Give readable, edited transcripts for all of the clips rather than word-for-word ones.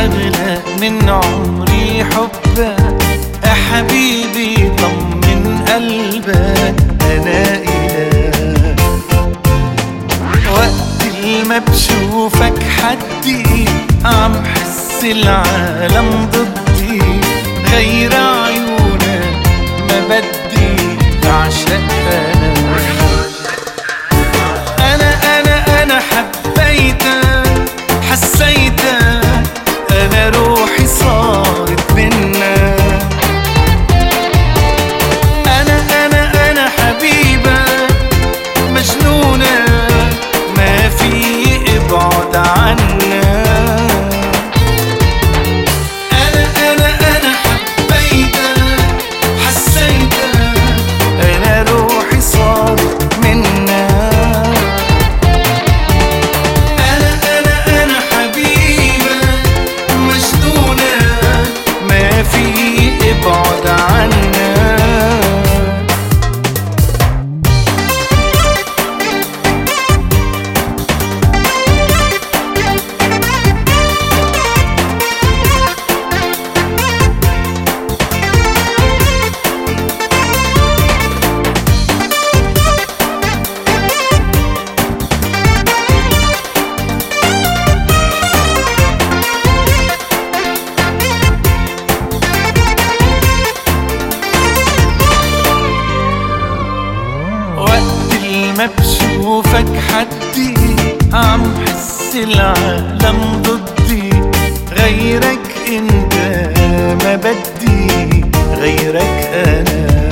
أغلى من عمري حبك يا حبيبي، طمن قلبك أنا إله. وقت ما بشوفك حدي عم حس العالم ضدي، غير عيونك ما بدي بعشق أنا حبيتك حسيتك، أنا روحي صارت منك. أنا حبيبك مجنونك، ما في ابعد عنك. أنا حبيتك حسيتك، أنا روحي صارت منك. أنا حبيبك مجنونك، ما في ابعد عنك. ما بشوفك حدي عم حس العالم ضدي، غيرك انت ما بدي، غيرك انا.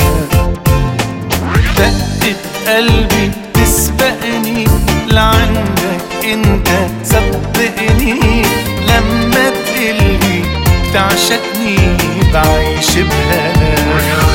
دقت قلبي تسبقني لعندك انت، صدقني لما تقلي تعشقني بعيش بهنا.